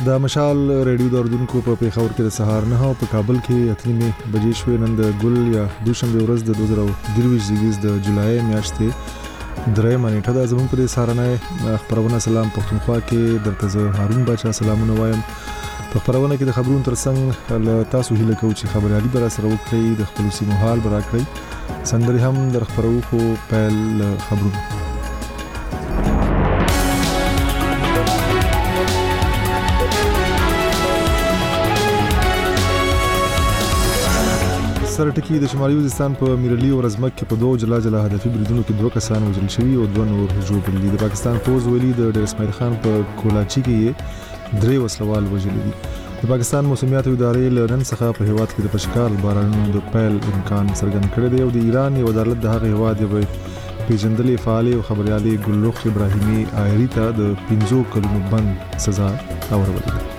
د مشال ریډیو د اردوونکو په پیښور کې د سهار 9 په کابل کې اتنی بجې شوې. نن د ګل یا دوشنبه ورځ د 2023 د جولای میاشتې درېمه نیټه ده. زموږ په سهارنۍ خبرونه سلام پښتونخوا کې درته زه هارون بچا سلامونه وایم. په خبرونه کې د خبرونو ترڅنګ له تاسو هیله کوم چې خبريالي بر سره وکړي، د خپل سیمو حال برا کړی، سندري هم در خبرو خو پیل خبرونه. سره ټکی د شمالي وزیرستان په میرلی او رزمک کې په 2 جلا هدفي بریدونو کې 2 کسان وژل شوي او 2 نور ژوبل دي. د پاکستان فوز ویلي د ډیر اسماعیل خان په کولاچی کې 3 وسلوال وژل دي. د پاکستان موسمیات ادارې له نن څخه په هیواد کې د پشکال بارانونو د پیل امکان څرګند کړی دی او د ایران یو عدالت د هغه هیواد یو پیژندلې فعال او خبريالي ګلرخ ابراهیمي آیری ته د 15 کلونو بند سزا اورولې ده.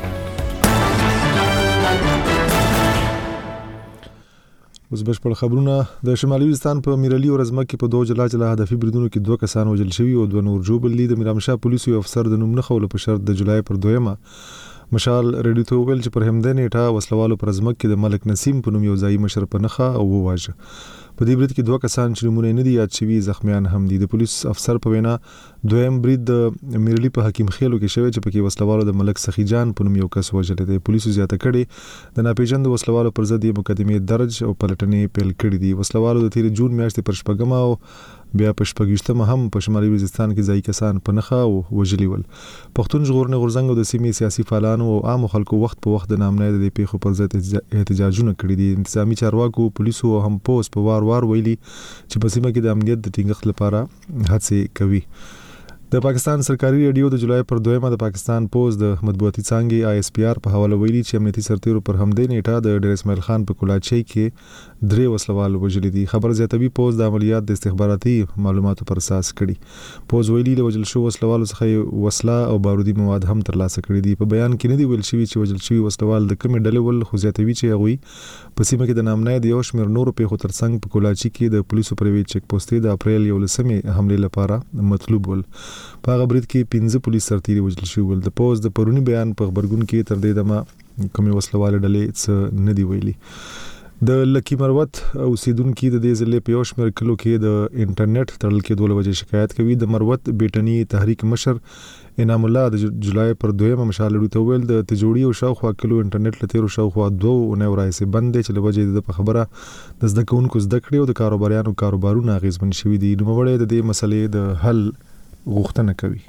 اوس بشپړ خبرونه. د شمالي وزیرستان په میرلی او رزمک کې په 2 جلا هدفي بریدونو کې 2 کسان وژل شوي او 2 نور ژوبل دي. د میرامشاه پولیسو یو افسر د نوم نه خول په شرط د جولای پر 2 مشال ریډیو ته ویل چې پر همدې نیټه وسلوالو پر رزمک کې د ملک نسیم په نوم یو ځای مشر په نخا او وواژه. په دې برید کې 2 کسان چې نمونه نه دي یاد شوي زخمیان هم دي. د پولیس افسر په وینا دویم برید د میرلی په حکیم خیلو کې شوی چې پکې وسلوالو د ملک سخی جان په نوم یو کس وژل دي. پولیسو زیاته کړي د ناپېژاندو وسلوالو پر ضد مقدمه درج او پلټنې پیل کړې دي. وسلوالو د 13 جون میاشتې پر شپږم او بیا په شپږشتمه هم په شمالي وزیرستان کې ځای کسان په نخا او وژلي ول. پښتون ژغورنې غورځنګ او د سیمې سیاسي فعالانو او عام خلکو وخت په وخت د نامنې د پیښو پر ضد احتجاجونه کړي دي. انتظامی چارواکو پولیسو هم پوس په وار ویلي چې په سیمه کې د امنیت د ټینګښت لپاره هڅې کوي. د پاکستان سرکاري ریډیو د جولای پر 2 د پاکستان پوز د مطبوعاتي څانګې آی اس پی آر په حواله ویلي چې امنیتي سرتیرو پر همدې نیټه د ډیر اسماعیل خان په کولاچی کې 3 وسلوال وژل دي. خبر زیاتوي پوز د عملیات د استخباراتي معلوماتو پر اساس کړي. پوز ویلي د وژل شو وسلوالو څخه وسله او بارودي مواد هم ترلاسه کړي دي. په بیان کې نه دی ویل شوی چې وژل شوی وسلوال د کومې ډلې ول، خو زیاتوي چې هغه په سیمه کې د نامنې د یو شمېر نورو پیښو ترڅنګ په کولاچی کې د پولیسو پروي چک پوسټې د اپریل 11 حمله لپاره مطلوب ول. په هغه برید کې 15 پولیس سرتیري وژل شوي ول. د پوز د پرونی بیان په خبرګون کې تر دې دمه کومې وسلواله ډلې څه نه دی ویلي. د لکی مروت اوسیدونکو د دې ضلع په یو شمېر کلو کې د انټرنیټ تړل کې 2 وجې شکایت کوي. د مروت بیٹنی تحریک مشر انعام الله د جولای پر 2 مشال ریډیو ته ویل د تجوړي او شاوخوا کلو انټرنیټ لته او شاوخوا 2 ورایسه بند چې لوجې د خبره د زده کوونکو زده کړې او د کاروباریانو کاروبارونه غیزمن شوي دي. نو وړي د دې مسلې د حل غوښتنه کوي.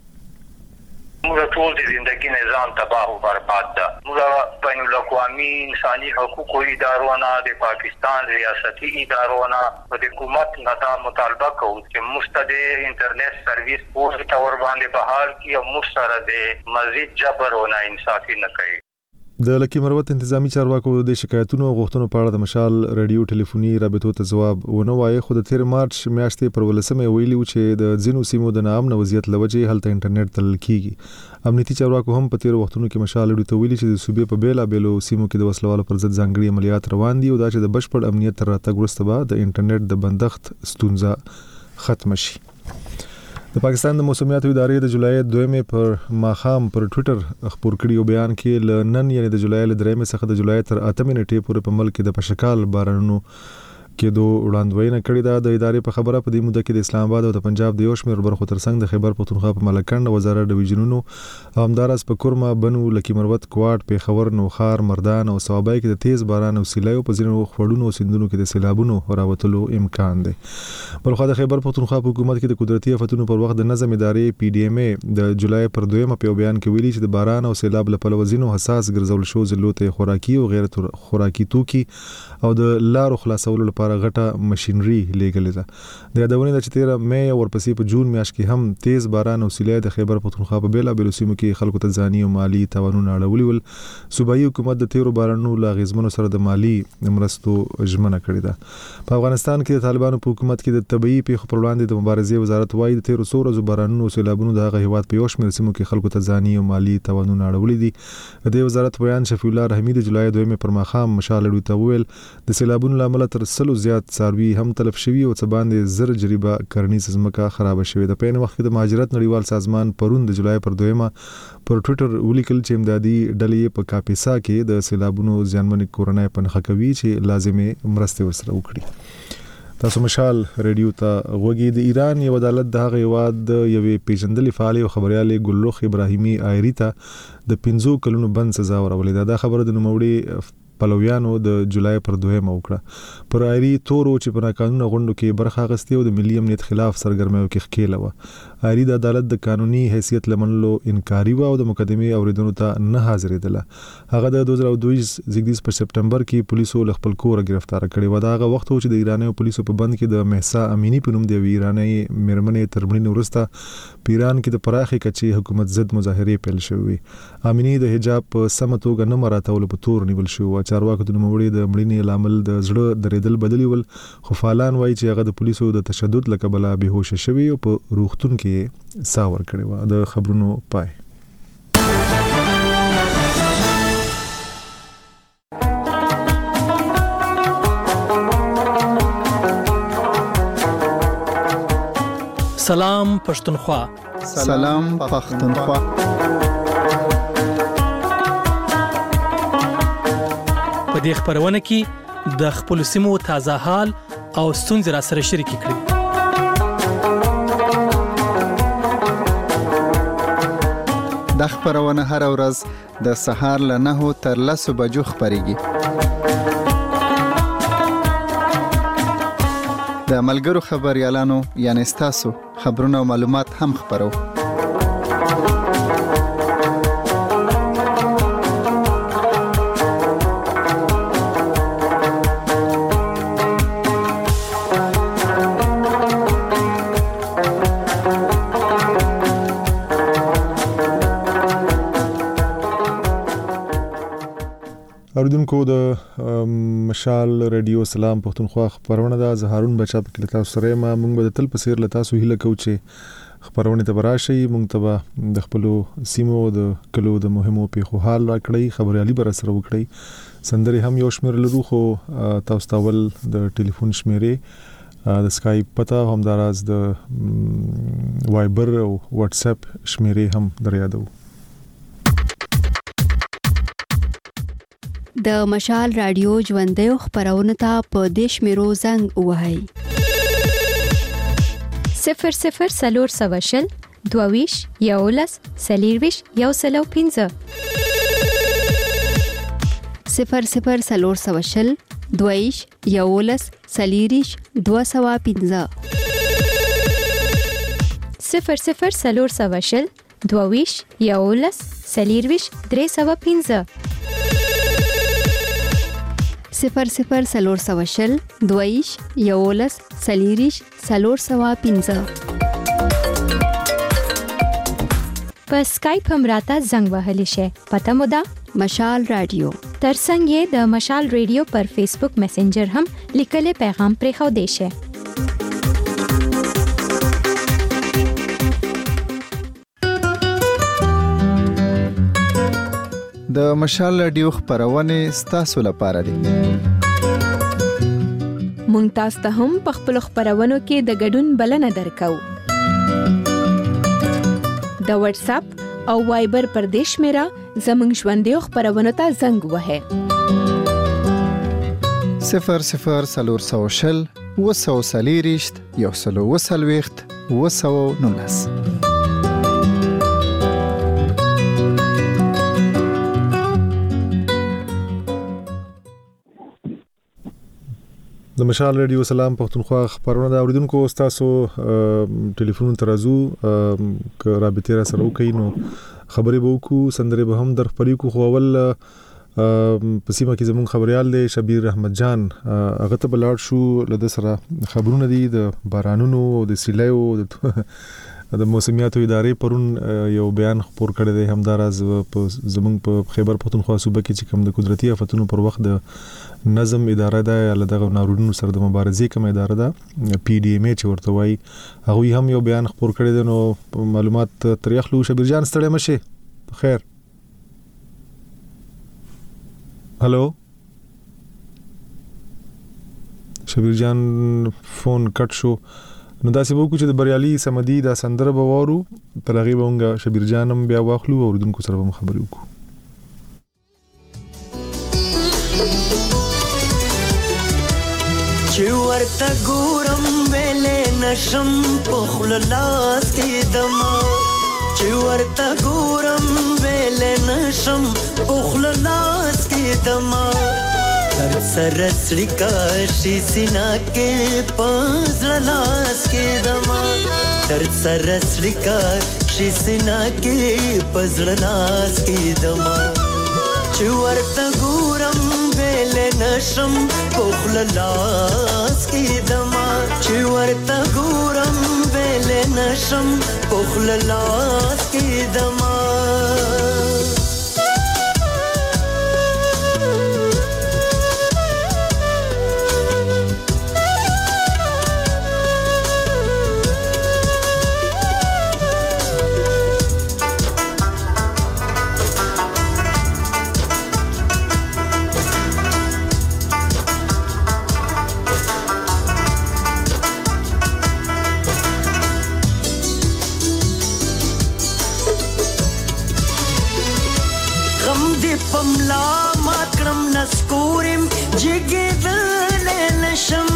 موږ ټول د ژوندۍ نظام تباہ او برباد ده. موږ بین الاقوامي انساني حقوقو ادارونه د پاکستان ریاستي ادارونه د حکومت نه دا مطالبه کوي چې مستدی انټرنیټ سرویس پورې تور باندې بحال کی او مستره د مزید جبر او ناانصافي نه کوي. د لکی مروت انتظامی چارواکو د شکایتونو او غوښتنو په اړه د مشال ریډیو ټلیفوني رابطو ته جواب ونه وایي، خو د 13 مارچ میاشتې پر 18 ویلي و چې د ځینو سیمو د ناامن وضعیت لوجې هلته انټرنیټ تړل کیږي. امنیتي چارواکو هم په 13 وختونو کې مشال ریډیو ته ویلي چې د صوبې په بیلابېلو سیمو کې د وسلوالو پر ضد ځانګړي عملیات روان دي او دا چې د بشپړ امنیت تر راتګ وروسته به د انټرنیټ د بندښت ستونزه ختم شي. د پاکستان د موسمیات ادارې د جولای 2 پر ماخام پر ټوئیټر خبر کړی او بیان کې لنن یعنی د جولای 3 څخه د جولای تر 8 نیټې پورې په ملک کې د پشکال بارانونو کې دوه وړاندوینه کړې ده. د ادارې په خبره په دې موده کې د اسلام آباد او د پنجاب د یو شمېر برخو ترڅنګ د خیبر پښتونخوا په ملکند وزارت ډیویژنونو او همدارس په کورما بنو لکی مروت کوټ پیښور نوخار مردان او صوابای کې د تیز باران او سیلاب په ځینو خړونو او سیندونو کې د سیلابونو راوتلو امکان دی. بلخو د خیبر پښتونخوا په حکومت کې د قدرتي آفتونو پر وخت د نظم ادارې پی ډی ایم ای د جولای پر 2 په بیان کې ویلي چې د باران او سیلاب لپاره وزینو حساس ګرځول شو ضرورت خوراکي او غیر خوراکي توکي او د لارو خلاصولو لپاره غټه ماشينري لګلې ده. د یادونه د 13 مې او ورپسې په جون میاشت کې هم تیز باران او سیلاب د خیبر پښتونخوا په بیلابېلو سیمو کې خلکو ته ځاني او مالی تاوانونه اړولي ول. صوبایي حکومت د 13 بارانونو لا غیزمنو سره د مالی مرستو ژمنه کړې ده. په افغانستان کې د طالبانو په حکومت کې د طبيعي پیښو پر وړاندې د مبارزې وزارت وايي د 13 ورځو بارانونو او سیلابونو د هغه هیواد په یو شمېر سیمو کې خلکو ته ځاني او مالی تاوانونه اړولي دي. د دې وزارت بیان شفیع الله رحیمی د جولای 2 پر ماخام مشال ریډیو ته ویل د سیلابونو لامل تر 100 زیات څاروي هم تلف شوي او څه باندې زر جریبه کرنیز ځمکه خراب شوې ده. په عین وخت کې د مهاجرت نړیوال سازمان پرون د جولای پر 2 پر ټوئیټر ولیکل چې امدادي ډلې په کاپیسا کې د سیلابونو زیانمن کورنۍ په نښه کوي چې لازمي مرستې ورسره وکړي. تاسو مشال ریډیو ته غوږی. د ایران یو عدالت د هغه هیواد د یوې پیژندلې فعال او خبريالې ګلرخ ابراهیمي آیری ته د 15 کلونو بند سزا ورولې. دا خبره د نوموړي پلویانو د جولای پر 2 وکړه. پر آیری تورو چې په قانوني غونډو کې برخه اخیستې او د ملي امنیت خلاف سرګرمیو کې ښکېله و. آیری د عدالت د قانوني حیثیت لمنلو انکاري و او د مقدمې اوریدنو ته نه حاضرېدله. هغه د 2022 زیږدیز په سپټمبر کې پولیسو له خپل کور گرفتار کړی و. دا هغه وخت چې د ایراني پولیسو په بند کې د مهسا امینی په نوم د ایراني مرمنې ترمنین ورسته په ایران کې د پراخي کچې حکومت ضد مظاهرې پیل شوې. امینی د حجاب په سم توګه نه مراتول په تور نیول شو. چارواکو د نوموړي د مړینې لامل د زړه درېدل بدلی ول، خو فعالان وایي چې هغه د پولیسو د تشدد له کبله بهوش شوی او په روغتون کې ساه ورکړې و. د خبرونو پای. سلام پښتونخوا. سلام پښتونخوا. په دې خبرونه کې د خپل سیمو تازه حال او ستونزې را سره شریک کړئ. د خبرونه هر ورځ د سهار له 9 تر 10 بجو خبريږي. د ملګرو خبريالانو یعنی تاسو خبرونه او معلومات هم خبرو. اوریدونکو د مشال ریډیو سلام پښتونخوا خبرونه د زهارون بچا په کله تاسو سره ما موږ به تل پسیر له تاسو هیله کوو چې خبرونه ته براشي. موږ ته د خپل سیمو د کلو د مهمو پیښو حال راکړی، خبريالي بر سره وکړي. سندري هم یو شمیر لرو، خو تاسو تاول د ټلیفون شمیرې د سکایپ پتا هم دراز د وایبر او واتس اپ شمیرې هم دریادو. د مشال رادیو ژوندۍ خبرونه ته په دیش میرو زنګ وهاي 00 سلور سواشل دوویش یولس سلیرویش یوسلو 15 00 سلور سواشل دوویش یولس سلیریش 215 00 سلور سواشل دوویش یولس سلیرویش 315 00 سلور سواشل دویش یولس سلیریش سلور سوا 15 په سکایپ هم راته زنګ وهلی شي. پته مو ده مشال رادیو. ترڅنګ یې د مشال ریډیو پر فیسبوک میسنجر هم لیکلي پیغام پرې خو دی شي. د مشال رادیو خبرونه ستاسو لپاره دي. مونږ تاسو ته هم په خپل خبرونو کې د ګډون بلنه درکو. د واتس اپ او وایبر پر دیش میرا زمنګ ژوندۍ خبرونو ته زنګ وهه 00 سلور سواشل وسو سلیریشت یوسلو وسلويخت وسو نونس. د مشال ریډیو سلام پښتونخوا خبرونه د اوریدونکو تاسو ټلیفون ترازو ک رابطه را سره وکړئ نو خبرې به وکړو، سندرې به هم در خبرې کو. خو اول په سیمه کې زموږ خبريال دی شبیر احمد جان، هغه ته بلاړ شو له سره خبرونه دي د بارانونو او د سیلایو د موسمیاتو ادارې پرون یو بیان خبر کړی دی. همدارز زموږ په خیبر پښتونخوا صوبه کې چې کوم د قدرتي آفتونو پر وخت د نظم اداره ده یا دغه ناورینونو سره د مبارزې کوم اداره ده پی ډی ام ای چې ورته وایي، هغه هم یو بیان خبر کړی دی. نو معلومات ترې اخلو. شبیر جان ستړی مشه. خیر. هلو شبیر جان فون کټ شو. نو داسې وکړو چې د بریالي سمدي دا سندره به وورو، تر هغې به مونږ شبیر جان هم بیا واخلو او اورېدونکو سره به مو خبرې وکړو. چې ورته ګورم ویلې نشم په خوله لاس کېدمه، چې ورته ګورم ویلې نشم په خوله لاس کېدمه، هر سره سړیکا شي سینا کې په زړه لاس کېدمه، هر سره سړیکا شي سینا کې په زړه لاس کېدمه، چې ورته ګورم ویلې نشم په خوله لاس کېدمه، چې ورته ګورم ویلې نشم په خوله لاس کېدمه. پملا ماکرم نسکورم جگیدلې نشم،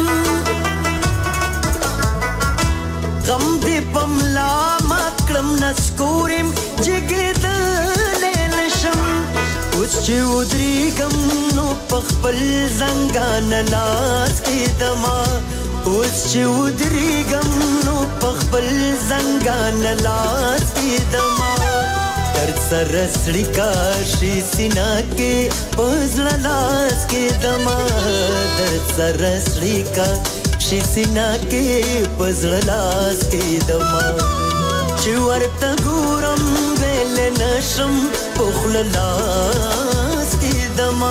غم دې پملا ماکرم نسکورم جگیدلې نشم، اوس چې ودرېږم نو په خپل زنګان لاس کېدمه، اوس چې ودرېږم نو په خپل زنګان لاس کېدمه، در سره سړیکا شي سینا کې په زړه لاس کېدمه، در سره سړیکا شي سینا کې په زړه لاس کېدمه، چې ورته ګورم ویلې نشم په خوله لاس کېدمه.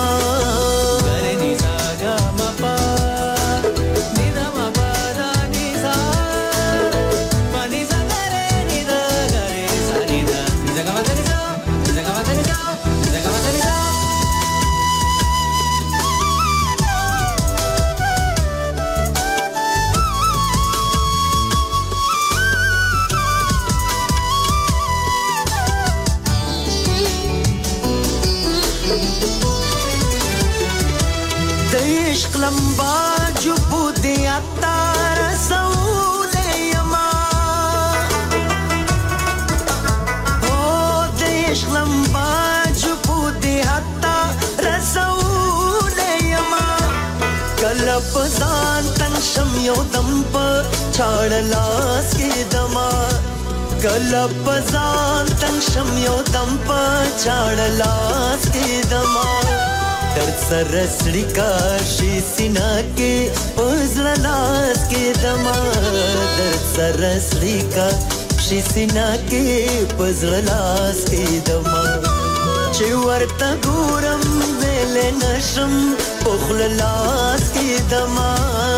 لمبا جو بودی اتا رسولے یما، او دیش لمبا جو بودی اتا رسولے یما، کلپ ځان تن شم یو دم په چاړ لاس کېدمه، کلپ ځان تن شم یو دم په چاړ لاس کېدمه، در سره سړیکا شي سینا کې په زړه لاس کېدمه، در سره سړیکا شي سینا کې په زړه لاس کېدمه، چې ورته ګورم ویلې نشم په خوله لاس کېدمه.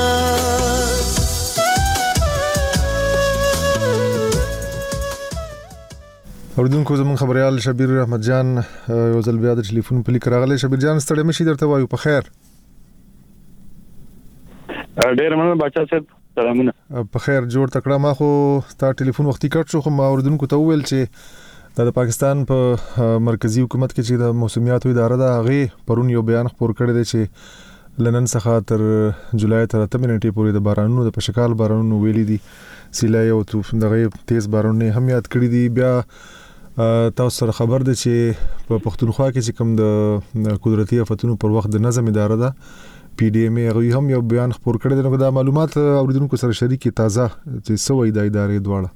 اوریدونکو زمون خبريال شبیر احمد جان یو ځل بیا د ټلیفون په لیک راغلی. شبیر جان ستړی مشي درته وایو په خیر. ډیر مننه بچا صاحب، سلامونه. په خیر جوړ تکړه. ما خو تا ټلیفون وختي کټ شو، خو ما اوریدونکو ته وویل چې د پاکستان په مرکزی حکومت کې چې د موسمیاتو اداره ده هغه پرون یو بیان خبر کړی دی چې لنن څخه تر جولای تر 8 منټې پورې د بارانونو د پشکال بارانونو ویلي دي، سیلای او دغه تیز بارانونه هم یاد کړی دي. بیا تاسو سره خبر ده چې په پښتونخوا کې چې کوم د قدرتي آفتونو پر وخت د نظم اداره ده PDM هغه هم یو بیان خبر کړی دی. نو دا معلومات اوریدونکو سره شریکي تازه چې سوې د ادارې دواړه.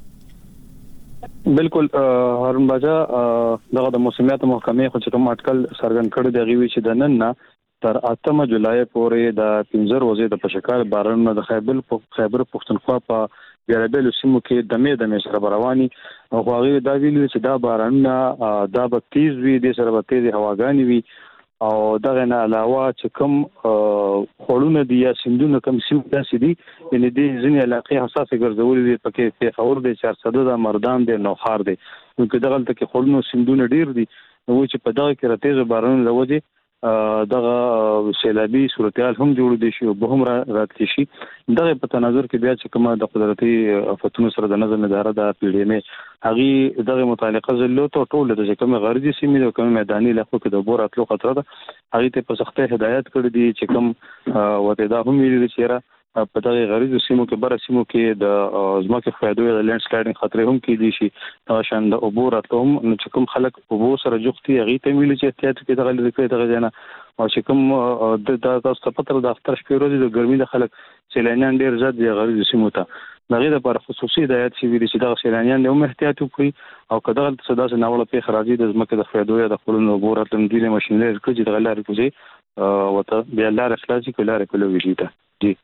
بالکل هارون باجا دغه د موسمیات محکمې خو چې کوم اټکل سرګن کړی دی غوي چې د نن نه تر 8 جولای پورې د 15 ورځې د پشکال بارانونو د خیبر پښتونخوا په بیلابیلو سیمو کې دمه سره رواني او هغه دا ویلي چې دا بارانونه دا به تیز وي، د سره به تیز هواګانی وي او دغه نه علاوه چې کوم خړونه دي یا سندونه کوم سیمه داسې دي یعنی د ځینې علاقې حساسه ګرځولې دي، پکې پیښور د 400 د مردان د نوخار دي، نو کې دغه تل کې خړونه سندونه ډیر دي، نو چې په دغه کې راتېز بارانونه لوځي دغه سیلابي صورتحال هم جوړ دي شي او به هم راتلی شي. دغه په تناظر کې بیا چې کومه د قدرتي آفتونو سره د نظم اداره د PDMA هغه دغه متعلقه ضلعو ته ټول د کومه غرضي سیمې او کومه میداني علاقو کې د بور اتلو خطر ده هغه ته په سختۍ هدایت کړی دي چې کوم وته دا هم ویلي چې په دغه غریزو سیمو کې بر سیمو کې د ځمکې فایدو د لینډ سلایډینګ خطر هم کې دي شي دا شان د عبور اتوم چې کوم خلک عبور سره جوختي هغه ته ویل چې احتیاط کې دغه لري دغه ځنه او چې کوم د تاسو په تر د اختر شپې ورځې د ګرمۍ د خلک سیلانیان ډیر زیات دي غریزو سیمو ته دغه لپاره خصوصي هدایت شي ویل چې دغه سیلانیان هم احتیاط وکړي او کله صدا سره ناوړه په خراجي د ځمکې د فایدو یا د خپلونو عبور اتوم دی ماشينري کې دغه لارې کوي وته بیا لارې خلاصي کولای ویل ته دي.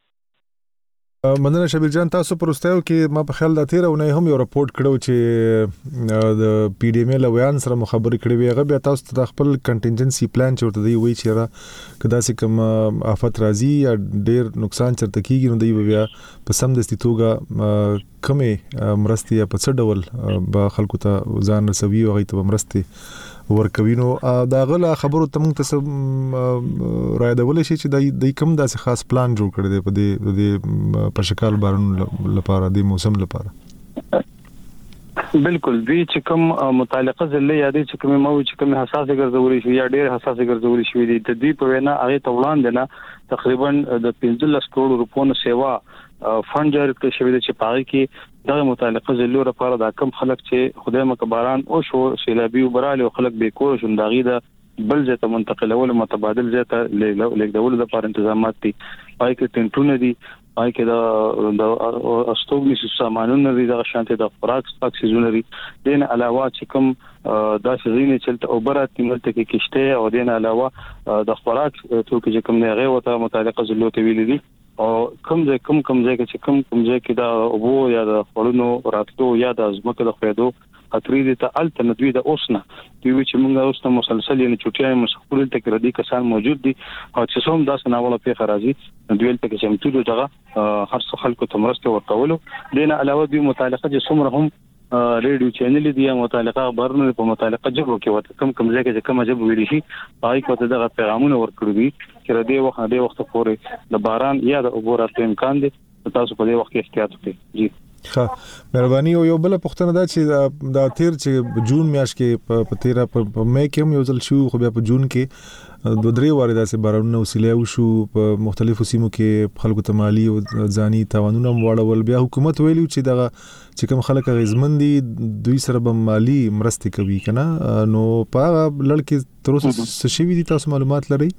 مننه شبیر جان تاسو پروستایو کې ما په خیال د تیر اونۍ هم یو راپورټ کړو چې د PDMA لویان سره مخابره کړې وي هغه بیا تاسو ته خپل کنټینجنسي پلان چورته دی وی چې را کدا سي کوم آفت راځي یا ډیر نقصان چرته کیږي نو دی بیا په سم دستي توګه کمې مرستي یا په څه ډول به خلکو ته ځان رسوي او غي ته مرستي ورکوینو دا غلا خبرو ته موږ ته راي دول شي چې د کوم داسې خاص پلان جوړ کړی دی په دې په شکل بارون لپاره د موسم لپاره. بالکل دوی چې کوم متعلقه ضلع یا د چې کوم مو چې کوم حساسه ګرځولې شي یا ډېر حساسه ګرځولې شي د دې په وینا هغه ته وړاندې نه تقریبا د 15 کروڑ روپونو سیوا فند جاری کړی شوی دی چې پاره کې دغه متعلقه ضلع لپاره د کم خلک چې خدای مکبران او شو سیلابي وبراله او خلک به کور شونداغي د بل ځای ته منتقلول متبادل ځای ته لیکدول لپاره تنظیمات دي پای کې ټنټونه دي پای کې د استوګنی سامانونه دي د شانته د خوراک سیزونه دي دین علاوه چې کوم د شزینې چلته او برات ملته کې کشته او دین علاوه د خوراک توکي چې کوم نه غي وته متعلقه ضلع ته ویل دي او کوم ځای چې کوم ځای کې دا اوبو یا د خورونو راتلو یا د ځمکې د خویدو خطرې دي ته الته ندوی د اوسنه دوی چې موږ اوسنه مسلسل یې چټیاي مسخول ته کې ردی کسان موجود دي او چې څوم داسې ناوړه په خراجي دوی ته کې چې متو دغه هر څه خلکو ته مرسته ورکولو دینه علاوه دوی متعلقه چې څومره هم ریډیو چینل دي متعلقه خبرونه په متعلقه جبو کې وته کم ځای کې کوم جبو ویل شي پای کوته دغه پیغامونه ورکړي دي چې د وخت پورې د باران یا د عبورات امکان دي تاسو په دې وخت کې احتیاط وکړئ. جی ښه مهرباني او یو بل پوښتنه ده چې دا تیر چې جون میاشت کې په 13 په مې کې هم یو ځل شو خو بیا په جون کې دوه درې واره داسې بارانونه وسیله وشو په مختلفو سیمو کې خلکو ته مالی او ځاني تاوانونه وړول بیا حکومت ویلو چې دغه چې کوم خلک غیزمن دي دوی سره به مالی مرستې کوي کنه نو په لړ تر اوسه څه شي دي تاسو معلومات لرئ؟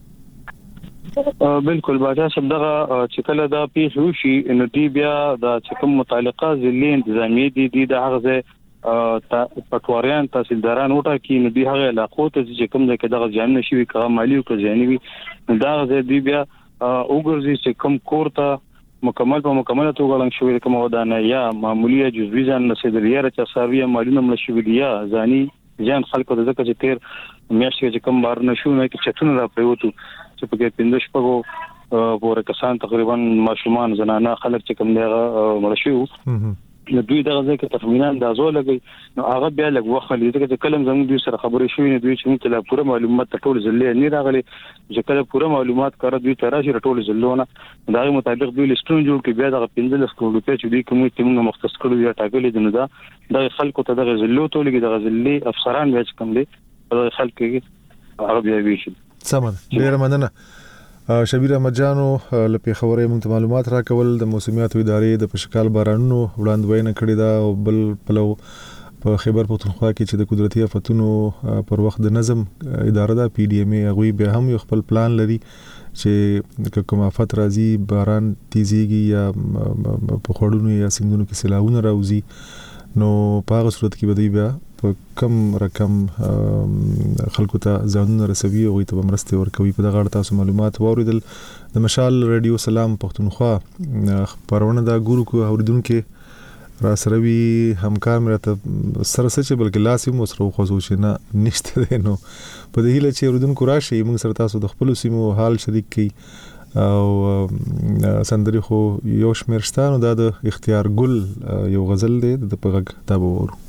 بالکل باجا شب دغه چې کله دا پیښ وشي نو دی بیا د چې کوم متعلقه ضلع انتظامی دي د هغه پټواریان تحصیلداران وټا کې نو دی هغه علاقو ته چې کوم ځای کې دغه ځان نشي وي کغه مالی او ځاني وي دا دی بیا وګورځي چې کوم کور ته مکمل توګه لنګ شوی کوم ودانه یا معمولی جزوی ځان نسیدریه چې سارویه مالونه ملشي وي یا ځاني ځان خلکو د ځکه چې تیر میاشتې چې کوم بار نشو نه کې چتونه را پریوتو چې په کې 15 شپږو پورې کسان تقریبا ماشومان زنانه خلک چې کوم دغه مرشيو نو دوی دغه ځکه تخمینا اندازو لګي نو هغه بیا لګ وخلې دغه کلم زموږ دوی سره خبرې شوې نه دوی چې موږ ته پوره معلومات ټول ځلې نه راغلي چې کله پوره معلومات کړه دوی تراشي ټول ځلونه دغه مطابق دوی لیستون جوړ کړي بیا دغه 15 کروڑ روپیا چې دوی کوم چې موږ مختص کړو یا ټاکلې دي نو دا خلکو ته دغه ځلو ته لګي دغه ځلې افسران بیا کوم دي دغه خلک عربي ویشي سمه ډیر مننه شبیر احمد جانو لپاره خبرې موږ معلومات راکول د موسمیاتو ادارې د پشکال بارانونو وړاندوینه کړې ده او بل پلو په خیبر پختونخوا کې چې د قدرتي آفتونو پر وخت د نظم اداره ده PDMA غوي به هم یو خپل پلان لري چې کوم آفت راځي باران تیزيږي یا په خړونو یا سیندونو کې سیلاونه راوځي نو په هغه صورت کې بدی بیا په کم رقم خلکو ته ځانونه رسوي او ته مرسته ورکوي په دغه اړه تاسو معلومات واوریدل د مشال رادیو سلام پختونخوا پرونه دا ګورو کو اوریدونکو را سره وی همکار مې راته سره سچ بلکې لاسم وسره خو شو نه نشته نو په دې هیله چې اوریدونکو راشي موږ سره تاسو د خپل سیمو حال شریک کړئ او سندري خو یو شمرستانو د اختیار ګل یو غزل دی د پغه کتاب ورو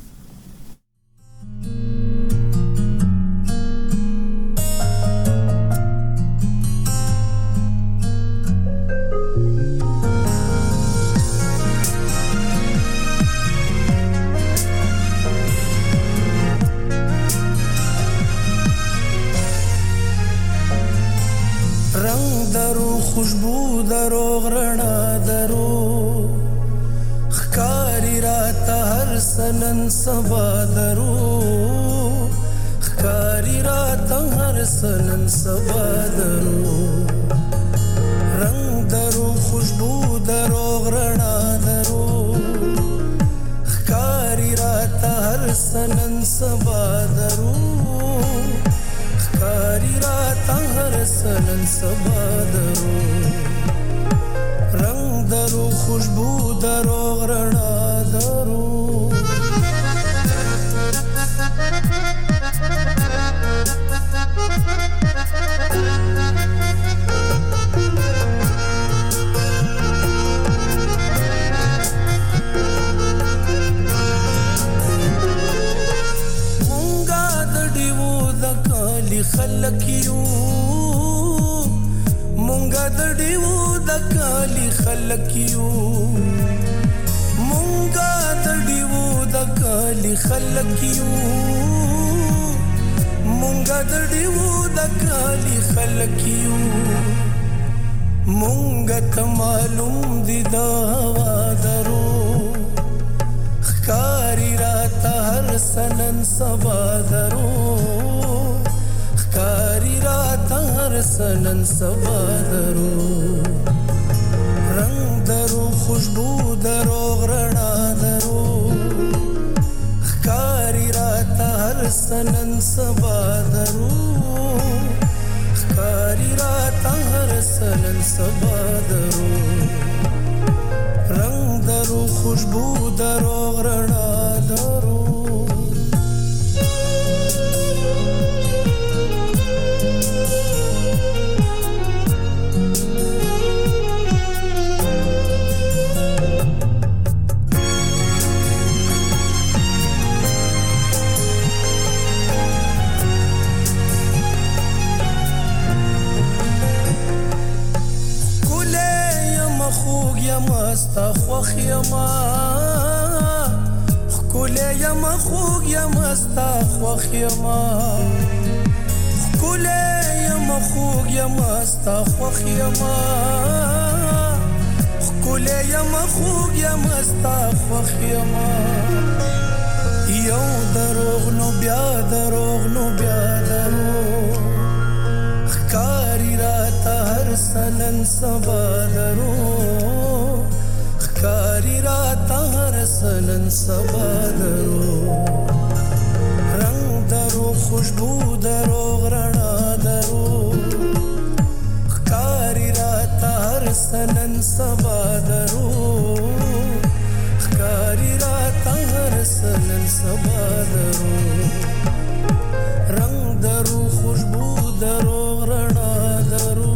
رنگ درو خوشبو درو غرنا درو خکاری راتا هر سنن سبا درو خکاری راتا هر سنن سبا درو رنگ درو خوشبو درو غرنا درو خکاری راتا هر سنن سبا درو خکاری راتا هر سنن سبا درو رنگ درو خوشبو درو غرنا درو خلک یو مونږه د ډیو د کالی خلک یو مونږه د ډیو د کالی خلک یو مونږه د ډیو د کالی خلک یو مونږه ته معلوم دي د هوا درو خکاری راته هر سنن سبا درو خکاری راتا هر سنن سبا درو رنگ درو خوشبو درو غرنا درو خکاری راتا هر سنن سبا درو خکاری راتا هر سنن سبا درو رنگ درو خوشبو درو غرنا درو مستا خوخ یما خکوله یما خوگ یما ستا خوخ یما خکوله یما خوگ یما ستا خوخ یما خکوله یما خوگ یما ستا خوخ یما یو دروغ نو بیا دروغ نو بیا دروغ خکاری راتا هر سنن سبا دروغ خکاری راتا هر سنن سبا درو رنگ درو خوشبو درو غرنا درو خکاری راتا هر سنن سبا درو خکاری راتا هر سنن سبا درو رنگ درو خوشبو درو غرنا درو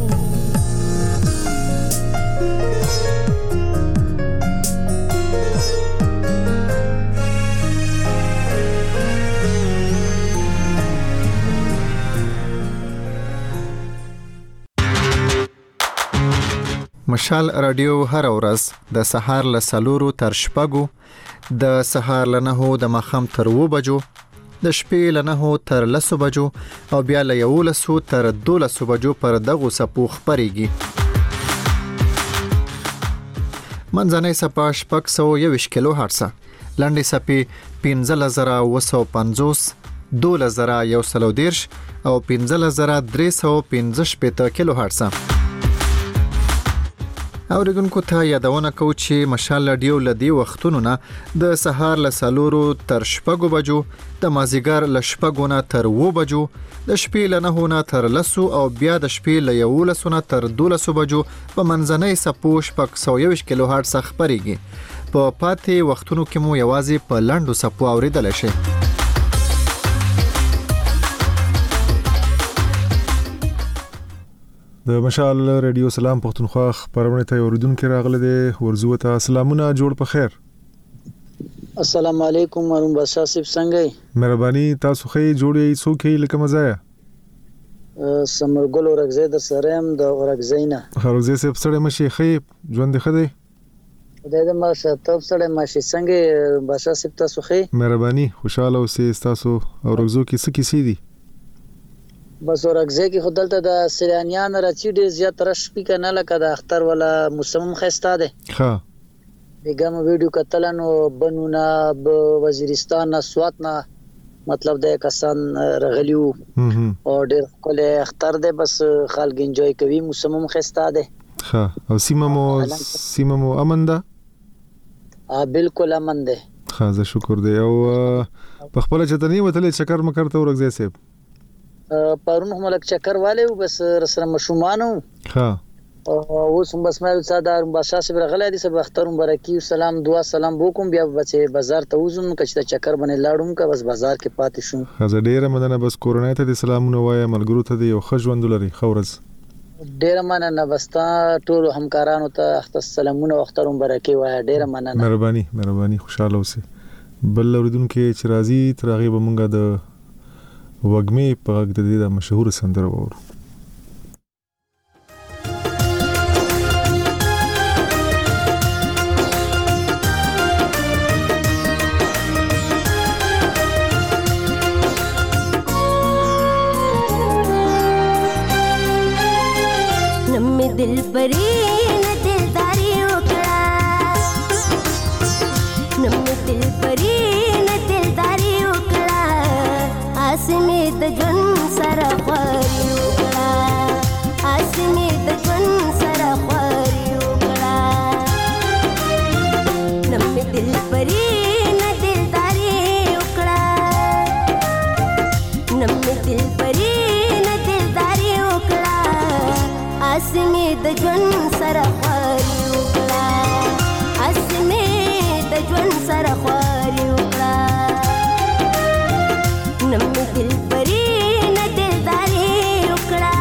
مشال رادیو هر ورځ د سهار له 4 تر 6 د سهار له 9 د مخام تر 2 بجو د شپې له 9 تر 10 بجو او بیا له 11 تر 12 بجو پر دغه سپو خبريږي منځنۍ سپا 621 کیلو هرتز لاندې سپي 15950 2130 او 15315 کیلو هرتز اوریدونکو ته یادونه کوم چې مشال رادیو لدی وختونو نه د سهار له 4 تر 6 بجو د مازیګر له 6 نه تر 2 بجو د شپې له 9 نه تر 10 او بیا د شپې له 11 نه تر 12 بجو په منځنۍ سپو 621 کیلو هرتز خبريږي په پاتې وختونو کې مو یوازې په لاندو سپو اوریدل شي د مشال رادیو سلام پښتونخوا خبرونه ته اوریدونکو راغله دي ورزو ته سلامونه جوړ په خیر السلام علیکم ورحمت الله صاحب څنګه مهرباني تاسو خې جوړې څوکې لکه مزایا سمرګل اورګزې د سرهم د اورګزینا اورګزې صاحب سره مشي خې ژوند خدای د ما شتاب سره ماشي څنګه باشا صاحب تاسو خې مهرباني خوشاله اوسئ تاسو اورګزو کې څه کیسې دي بس ورغزه کې خدلته د سیلانیان راځي ډیر زیات رش پی کنه لکه د اختر ولا موسم خسته ده ها بیګم ویډیو کتلنو بنونا وزیرستان سوات نه مطلب د کسان رغلیو او ډیر کله اختر ده بس خلک انجوای کوي موسم خسته ده ها او سیمه مو امن ده بالکل امن ده ها زه شکر دی او په خپل چتنی وتلې چکر مکر ته ورغزه سیب پرون هم لک چکر والے بس سره مشومانو ها او سم بس مې صدر بادشاہ صاحب غلې دي سب اخترم برکی سلام دعا سلام وکم بیا بچي بازار ته وزم کچته چکر باندې لاړم کا بس بازار کې پاتې شوم زه ډیره مننه بس کورونای ته سلامونه وایم ملګرو ته یو خجوند لري خورز ډیره مننه بستا ټول همکارانو ته سلامونه اخترم برکی وای ډیره مننه مهرباني خوشاله اوسئ بل اوریدونکو چې راځي ترغه به مونږه د وګمې په غږ د دې مشهور سندره وورو نم دل پری نه دلداري وکړه نم دل پری نه دلداري وکړه اسمه د جن سره خوري وکړه اسمه د جن سره خوري وکړه نم دل پری نه دلداري وکړه نم دل پری نه دلداري وکړه اسمه د جن سره خوري وکړه اسمه د جن سره خوري وکړه نم دل پری نه دلداري وکړه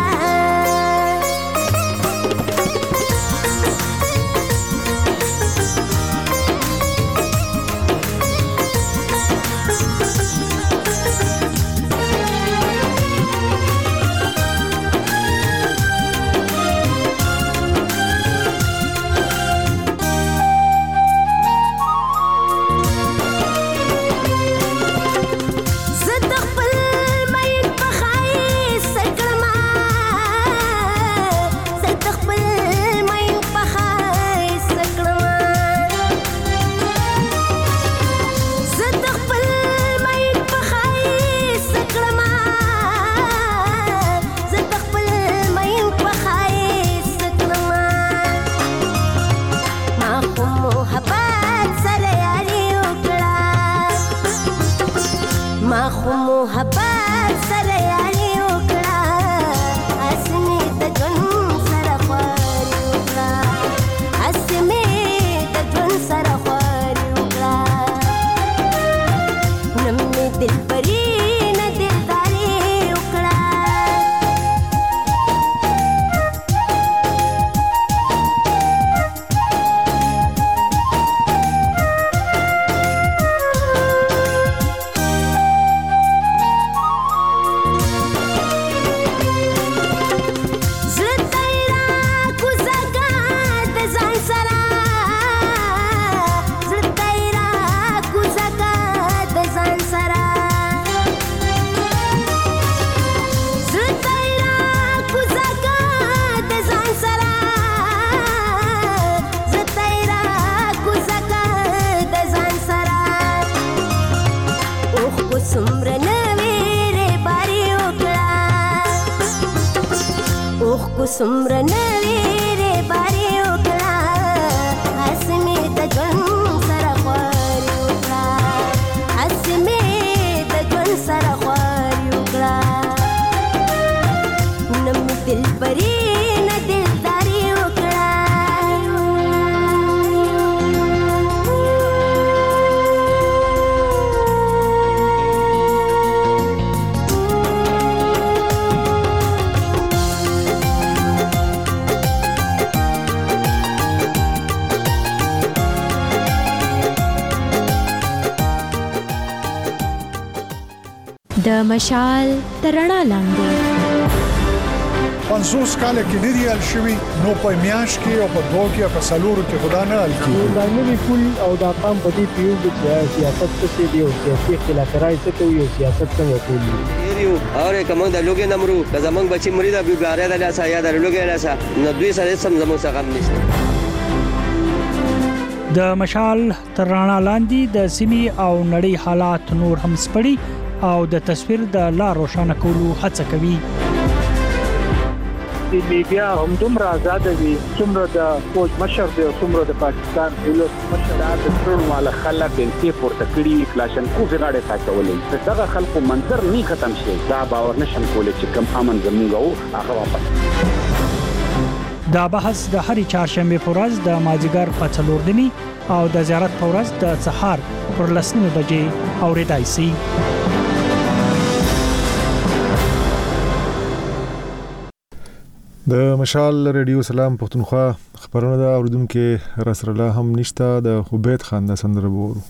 سمره نویره باری وکړه اسمه د جون سره خوري وکړه اسمه د جون سره خوري وکړه نم دل پری نه دلداري وکړه د مشال ترڼا لاندې 500 کال کې ډیریال شوی نو په میاش کې او په دوه کې په سالورو کې خدا نه حل کیږي دا نوی پول او دا قام په دې پیو چې سیاست څه دی او سیاسي اختلافات څه کوي او سیاست څنګه کوي یو او کوم د لوګي نمرو که زمونږ بچي مرید بیګاره د لاسه یا د لوګي لاسه نو دوی سره سم زموږ څخه هم نشته. د مشال تر رڼا لاندې د سیمې او نړۍ حالات نور هم سپړي او د تصویر د لا روښانه کولو هڅه کوي. د میډیا هم دومره آزاد دي څومره د فوج مشر دی او څومره د پاکستان دولت مشر د ټول مال خلک د پورته کړي کلاشنکوف غاړه ساتولې دغه خلکو منظر نه ختم شي دا باور نشم کولای چې کم امن زموږ او هغه واپس. دا بحث د هرې چهارشنبه په ورځ د مازیګر په 4:30 او د زیارت په ورځ د سهار پر 10:00 بجې اوریدای شي. د مشال ریډیو سلام پښتونخوا خبرونه د اوریدونکو رسول الله هم نشته د عبید خان د سندره وورو.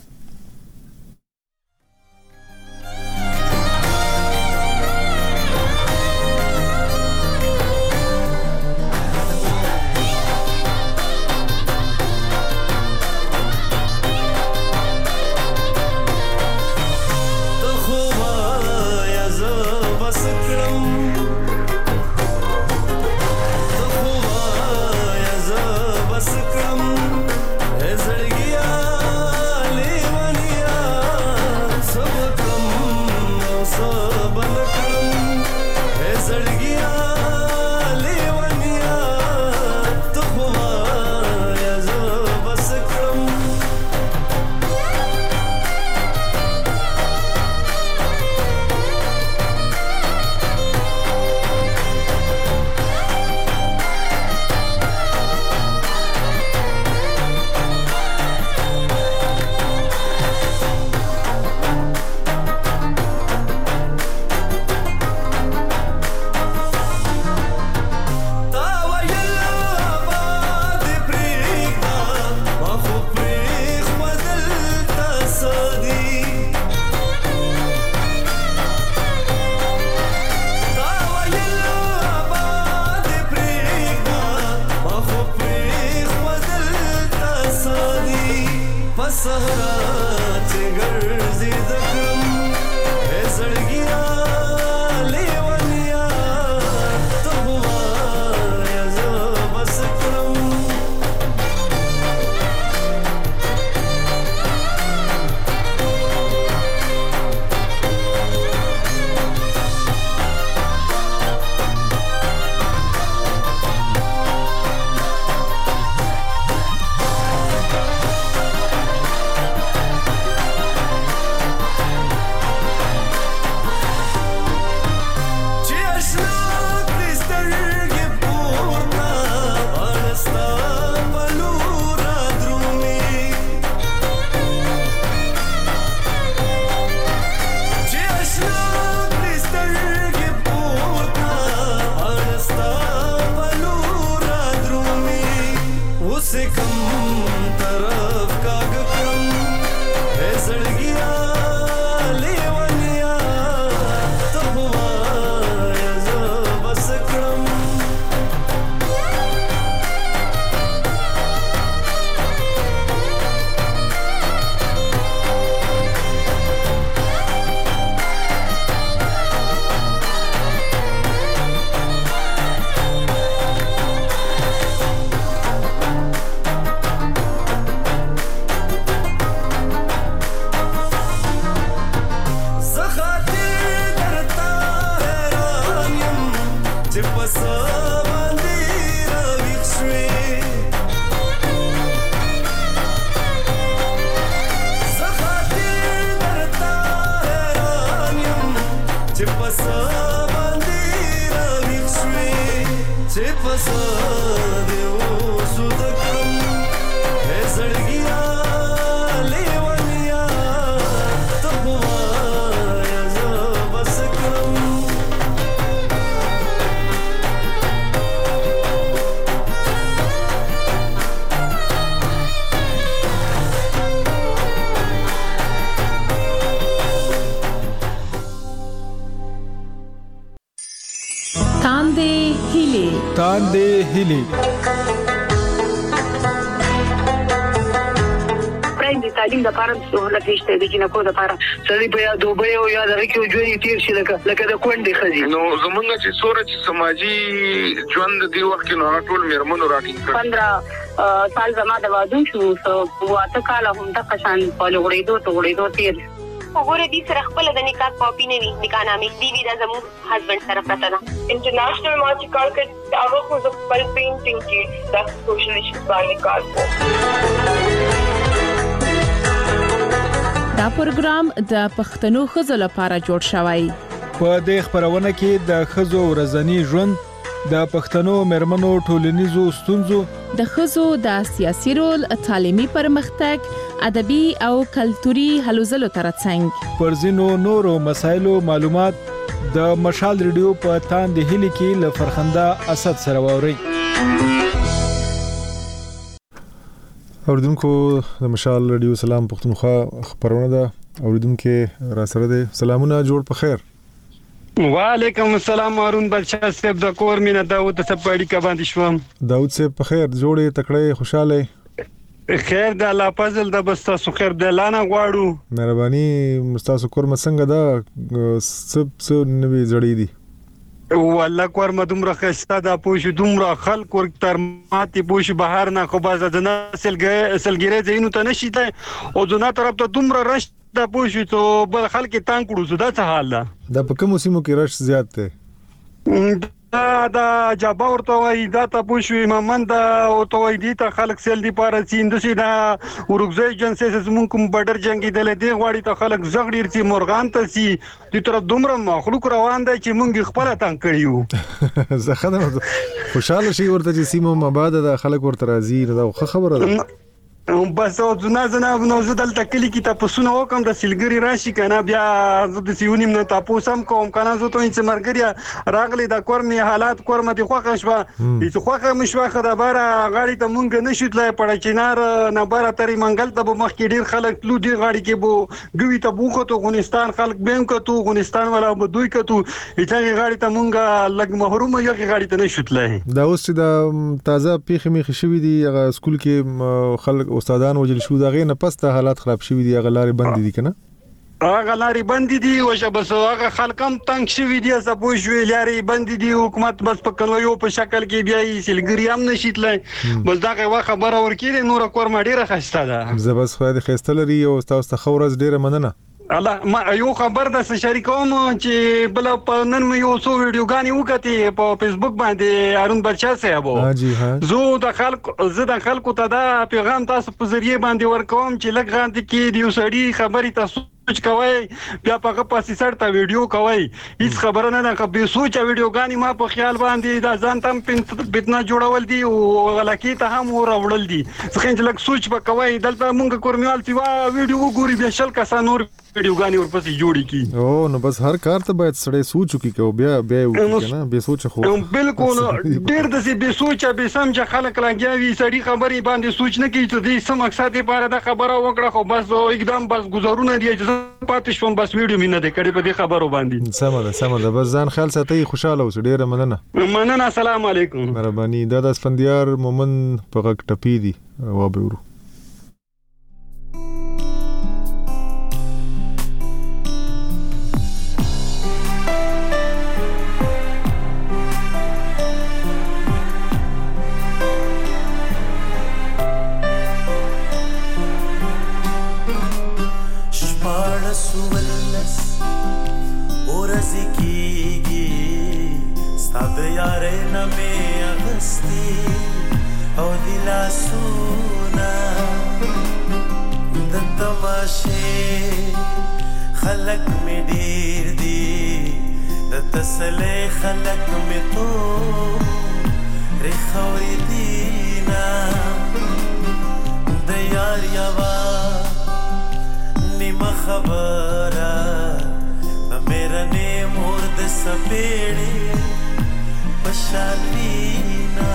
آنلاین د تعلیم لپاره سہولت نشته د جنکو لپاره سړي په دوبه او یا د ریکو ژوند تیر شي لکه د کونډې خزي نو زمونږ چې سورج سماجی ژوند دی وخت کې نو ټول میرمنو راټینګ کړ 15 سال زما د واده شو واته کال هم د قشان په لغړېدو تیر وګوره دې سره خپل د نکاح کاپی نه وي نکاح نامې دی دا زموږ هسبند سره پراته ده انټرنیشنل ما چې کار کړ هغه خو د خپل پینټینګ کې د سوشل ایشوز باندې کار دا پروګرام د پښتنو ښځو لپاره جوړ شوی په دې خبرونه کې د ښځو ورځنی ژوند د پښتنو مرمنو ټولنیزو ستونزو د ښځو د سیاسي رول تعلیمي پرمختګ ادبي او کلتوري هلو ځلو ترڅنګ پر ځینو نورو مسایلو معلومات د مشال ریډیو په تاند هلي کې ل فرخنده اسد سره ووري اوریدونکو د مشال ریډیو سلام پښتونخوا خبرونه ده اوریدونکو را سره ده سلامونه جوړ په خیر وعلیکم السلام هارون بادشاہ صاحب د کور مینه داوود سپاړی کا باندې شوم داوود صاحب په خیر جوړې تکړه خوشاله خیر د الله فضل د بس تاسو خیر د لانا غواړو مهرباني مستاسو کور مسنګ دا سب نوی جړې دي والله کور مدوم رخصتا د پوښ دومره خلک ور تر ماتي پوښ بهر نه خو باز د سلګری زینو ته نشي ته او دنا طرف ته دومره رش دا پوښ ته بل خلک تانګ کړو زدا څه حال ده دا په کوم سیمو کې رش زیات دی دا جابا ورته وای دا تاسو امامند او ته وای دي ته خلک سیل دی پاره سیندسي دا ورغځي جنسي زمون کوم بډر جنگي دلې دی غواړي ته خلک زغړیر سي مرغان ته سي د طرف دومره مخلوق روان دی چې مونږ خپل تنګ کړیو زه خدمت خوشاله شي ورته چې سیمو مباده د خلک ورته راځي دا خبره ده بس او زنا نو زدل تکلی کی تاسو نو کوم د سلګری راشي کنه بیا د سیونیم نه تاسو هم کوم کنه زه ته چې مرګریا راغلی د کورمي حالات کورمه دی خوخه شوه چې خوخه مشوه خبره غاړي ته مونږ نشوتلای پړ چینار نه بار ترې منګل ته مخ کې ډیر خلک تلو دی غاړي کې بو ګوي ته بوخه ته افغانستان خلک بیم کتو افغانستان ولا دوی کتو چې غاړي ته مونږ لګ محروم یو غاړي ته نشوتلای دا اوس د تازه پیخي میخي شوی دی هغه سکول کې خلک استادان وجل شو دا غي نه پسته حالات خراب شوی دي غلاري بند دي کنه غلاري بند دي او شبس هغه خلکم تنگ شوی دي سبو شوی لاري بند دي حکومت بس په کلویو په شکل کې بیا سلګری هم نشیتلای بس دا غي خبره ورکړي نور کور ما ډیره خسته ده زبس خو د خستلري او تاسو خورز ډیره مننه الله ما یو خبر د شریکوم چې بل په نن مې یو څو ویډیوګانی وکړې په فیسبوک باندې هارون بادشاہ صاحب زه د خلکو ته دا پیغام تاسو په ذریعہ باندې ورکوم چې لږ غاندې کې دی سړی خبري تاسو کوي بیا په پاسې سړ ته ویډیو کوي هیڅ خبره نه ده به سوچ ویډیوګانی ما په خیال باندې دا ځان تم فتنه جوړول دي او غلکی ته هم وروړل دي ځکه چې لږ سوچ وکوي دلته مونږ کورمیال سی ویډیو وګوري بیا شل کسان نور ویډیوګانی ورپسې جوړی کی او نو بس هر کار ته باید سړی سوچ وکړي کو بیا وکړي نه به سوچ خو بالکل ډیر د به سوچ به سمجه خلک لاګیاوي سړی خبري باندې سوچ نه کوي چې دې سم مقصد لپاره د خبره وکړه خو بس اقدام بس گزارونه دی پاتې شوم بس ویډیو مینه د کړي په دې خبرو باندې سم ده بس ځان خیال ساتي خوشاله اوسه ډیره مننه السلام علیکم مهرباني دا د اسفندیار مومن په غک ټپی دي و به ورو خلق میں ډیر دی د تسلې خلق میں تو رخوري دینا د یار یوا نیمه خبره د میرا نه مرد سپېړې پشالینا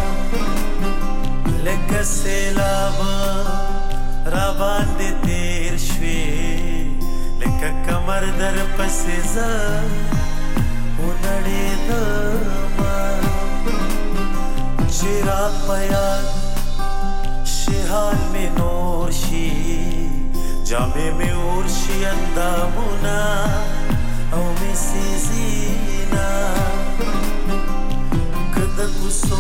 لکه سیلاب را باندې تیر شوي لکه کمر در پسې زه ونړېدم چې را په یاد شي حال می نور شي جامې می اور شي اندامونه او می سيزينا کده کوسو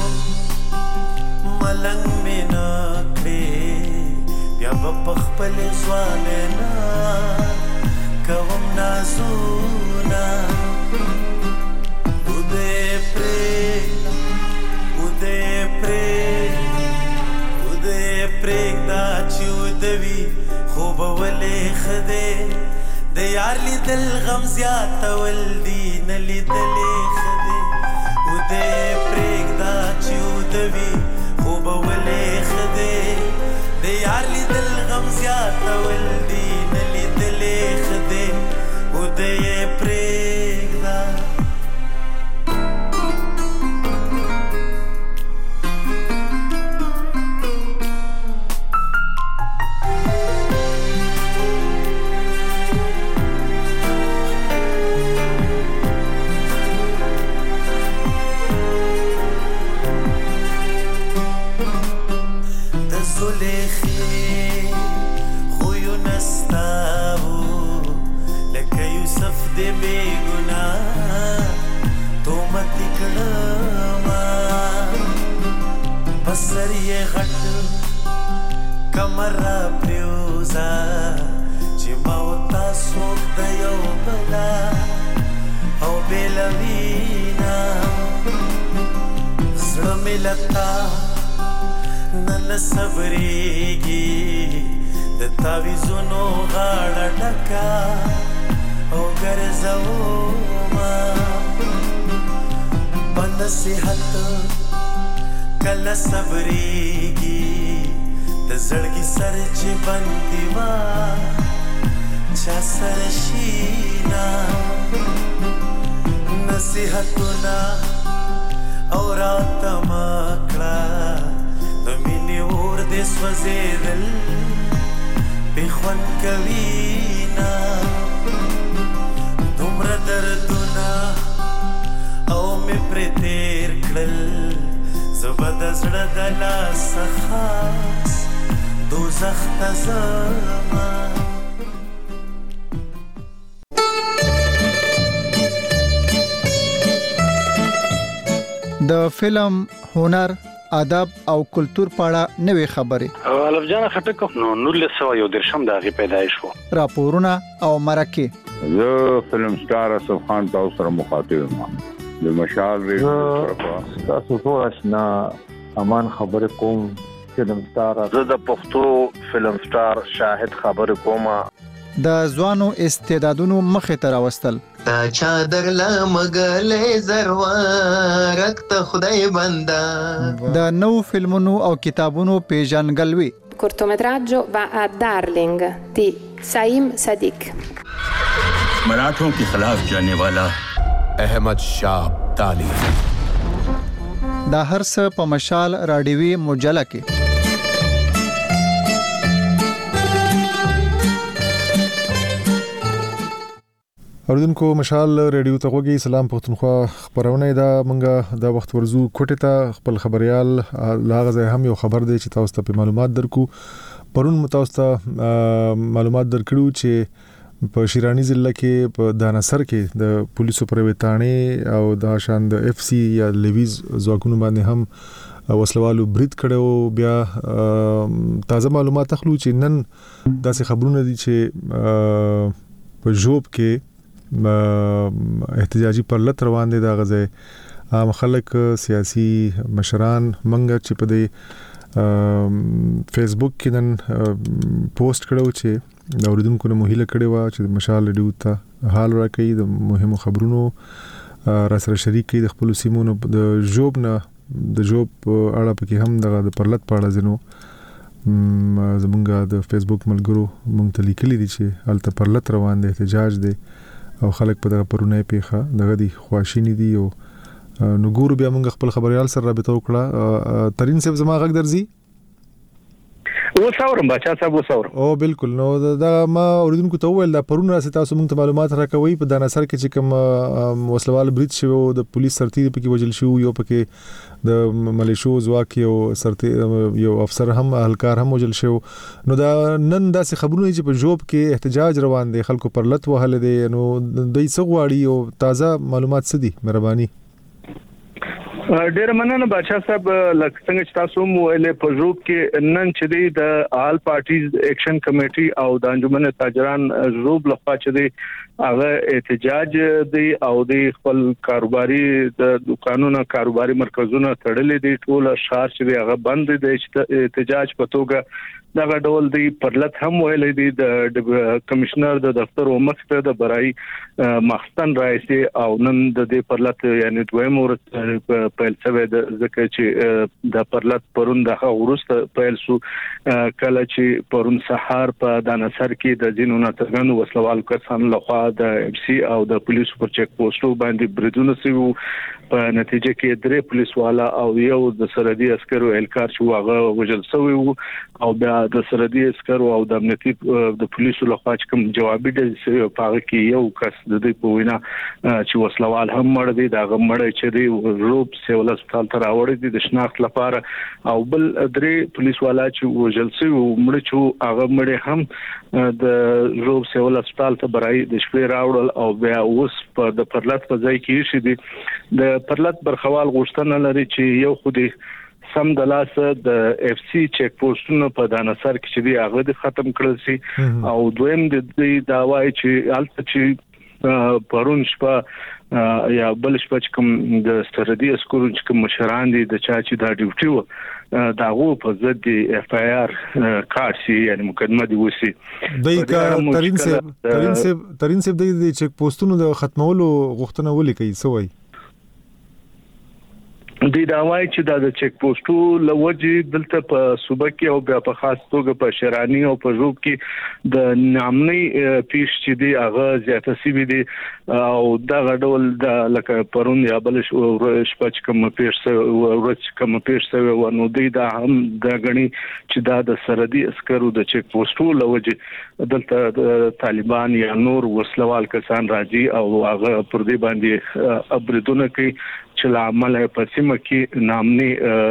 ملنګ می نکړي بیا په خپل ځواننا کوم نازونا پریکدا چودوي خوب ولې خده د یار لیدل غم زیات ول دي نه لیدلې خده و دې پریکدا چودوي خوب ولې خده د یار لیدل غم زیات ول دي نه لیدلې خده و دې پریکدا کمرا پریوزا چې ما وتا سوک د یو بلا او بلوینا زړه ملتا نن صبرېږي د تعویذونو غاړه ډکا او ګرځاو ما بند صحت کله صبرېږي د زړګي سر چې بندي وا چا سره شینا نصیحتونه او رات مکړه د مینې اور دې سوځېدل بخون کوینا دومره دردونه او مې پرې تیر کړل زبد زړه د لاس خاص دوزخ ته زما د فلم هنر ادب او کلچر پاړه نوې خبرې الف جان خټک نو 1913 د غي پیدایش وو راپورونه او مرکه زه فلم سٹار اسف خان تاسو سره مخاطب یم د مشال ریډیو تاسو ټول آشنا امان خبر کوم فلم سٹار زه د پښتو فلم سٹار شاهد خبر کوم د ځوانو استعدادونو مخه تر واستل تا چادر لا مغلې زروارت ته خدای بندا د نو فلمونو او کتابونو پیژنګلوي cortometraggio va a Darling di Saim Sadiq मराठों के खिलाफ जाने वाला अहमद शाह अब्दाली دا هر څه په مشال راډیوي مجله کې اوردونکو مشال ریډیو ته غوږی سلام پښتونخوا خبرونه دا منګه دا وخت ورزو کوټه ته خپل خبريال لاغه هم یو خبر دی چې تاسو ته معلومات درکو پرون متوسطه معلومات درکړو چې په شیرانی ضلع کې په دانسر کې د پولیسو پرويتانه او د شان د اف سی یا لیویز ځواکونو باندې هم وسلوالو برید کړو بیا تازه معلومات تخلو چې نن داسې خبرونه دي چې په جوب کې احتجاجي پرلط روان دي دا غزه عام خلک سیاسي مشران منګه چې په دې فیسبوک کې نن پوسټ کړو چې دا اوریدونکو نه مهیله کړي وا چې مشال ریډیو ته حال راکړي د مهمو خبرونو را سره شریک کړي د خپل سیمونو د جوب اړه پکې هم د پرلط پاړه زنو زمونږه د فیسبوک ملګرو مونږ ته لیکلي دي چې الته پرلط روان دي احتجاج دي او خلک په دغه پرونه پیخه دغه دي خواشینی دي او نو ګورو بیا مونږ خپل خبريال سره رابطه وکړه ترين صاحب زما غږ درځي وسورم بچا صاحب وسورم او بالکل نو دا ما اوریدونکو ته ویل دا پرون را تاسو موږ ته معلومات راکوي په دانسر کې چې کوم وسلوال برید شو د پولیس سرتي پکې وجل شو یو پکې د ملیشو ځواک یو سرتي یو افسر هم اهلکار هم وجل شو نو دا نن داسې خبرونه چې په جوب کې احتجاج روان دي خلکو پر لټ وهل دي نو دوی څه غواړي او تازه معلومات څه دي مهرباني ډیر مننه بادشاہ صاحب لکه څنګه چې تاسو مو ویلې په جوب کې نن چې د آل پارټیز ایکشن کمیټي او د انجمن تاجران جوب لخوا چې دی هغه احتجاج دی او د خپل کاروباري د دکانونو کاروباري مرکزونو تړلې دي ټول اشخاص چې هغه بند دي چې احتجاج په توګه دا ډول دی پرلط هم ویلې دي د کمشنر د دفتر او مخته د برای مخستن رئیس او نن د دې پرلط یعنی دویم ورځ پیل شوی د ځکه چې د پرلط پرون د ورسته پیل شو کله چې پرون سحر په دانسر کې د جنونو ترګنو وسلوال کسان لخوا د اف سی او د پولیسو پر چک پوسټو باندې بریدونه سوي په نتیجه کې درې پولیس والا او یو د سرحدي عسکرو اهلکار چې هغه وژل شوی او بیا د سرحدي عسکرو او د امنیتي د پولیسو لخوا چې کوم جوابي د پاره کې یو کس د دې په وینا چې وسلوال هم مړ دي دا مړ چې دی روب سیول هسپتال ته راوړی دي د شناخت لپاره او بل درې پولیس والا چې وژل شوی مړ چې هغه مړ هم د روب سیول هسپتال ته برای د شپې راوړل او بیا اوس په د پرلط په ځای کې شي دي د پرلط برخوال غوښتنه لري چې یو خودي سم د لاس د اف سی چک پوسټونو په دانسر کې چې دی هغه د ختم کړل شي او دویم د داوای چې الته چې پرون شپه یا بل شپه چې کوم د سرحدي عسکرو چې کوم مشران دي د چا چې دا ډیوټي و داغو په ضد د اف آی آر کار شي یعنی مقدمه دی وسی ترين سیب د چک پوسټونو د ختمولو غوښتنه ولیکي سوې د داوای چې د چک پوسټو لوجې دلته په صوبه کې او بیا په خاص توګه په شرانی او په جوب کې د نامني پیش چې دی هغه زیاته سی دي او دا غډول د لکه پرون یا بل شپه کوم پیش ورځ کوم پیش و نو دی دا هم د غني چې دا د سرحدي عسکرو د چک پوسټو لوجې دلته د طالبان یا نور وسلوال کسان راځي او هغه پر دې باندې ابردونه کوي چې عمل په سیمه کې نامني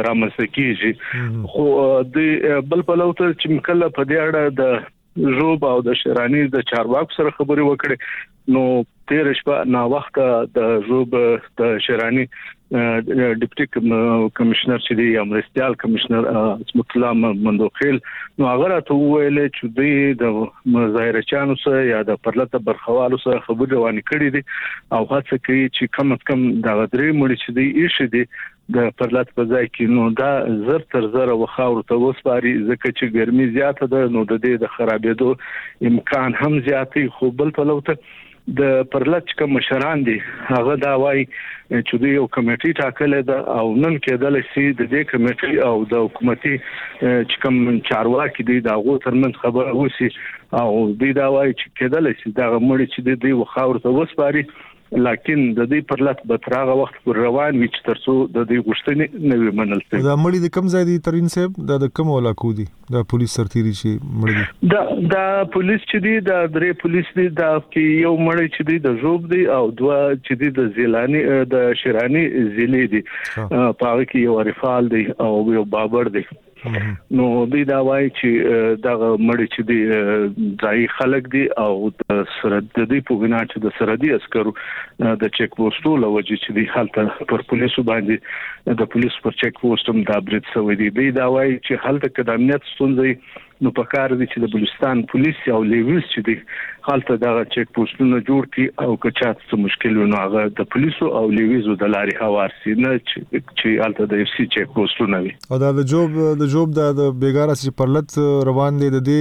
رامسکیږي خو د بل په لور چې کله په دې اړه د جوب او د شرانی د چارواکو سره خبرې وکړې نو تیر شپه نا وخت د جوب د شرانی ډیپټي کمشنر چې دی امرستیال کمشنر اسمت الله مندوخیل نو هغه ته ویل چې دی د مظاهره چانو سره یا د پرلط برخوالو سره خبرې روانې کړې دي او هڅه کوي چې کم از کم دا درې مړي چې دی ایښې دي د پرلط په ځای کې نو دا زر تر زر وخاور ته وسپاري ځکه چې ګرمي زیاته ده نو د دې د خرابېدو امکان هم زیاتې خو بل په لور د پرلط کوم مشران دي هغه دا وایي چې د یو کمیټي ټاکل ده او نن کېدل شي د دې کمیټي او د حکومتي چې کوم چارواکي دي دا غو ترمن خبره وسی او دا وایي چې کېدل شي دا مړي چې د دې وخاور ته وسپاري لکن د دې پرلط به ترغه وخت پر روان وي چې ترڅو د دې غوښتنې نه وي منل شي دا مړي د کم ځای دي ترين صاحب د کوم علاقو دي د پولیس سرتيري چې مړي دا پولیس چې دي د درې پولیس دي دا کې یو مړی چې دي د جوب دي او دوه چې دي د زیلانی د شرانی زیلی دي په هغه کې یو عرفال دي او یو بابر دي نو دا وایي چې دا مړی چې دی ځای خلک دي او د سرحدي پوګنا چې د سرحدي عسکرو د چک پوسټو لوجې چې دی حالت پر پولیسو باندې د پولیس پر چک پوسټم دا برید شوی دی دا وایي چې حالت د امنیت ستونزې نو په کار دي چې د بلوچستان پولیس او لیویز چې دی حالت دا چک پوسټونه جوړ کړي او که چاته څه مشکل ونه هغه د پولیسو او لیویزو د لارې هوار سي نه چې حالت د اف سی چک پوسټونه وي او دا د جوب د بیګاره چې پرلط روان دي د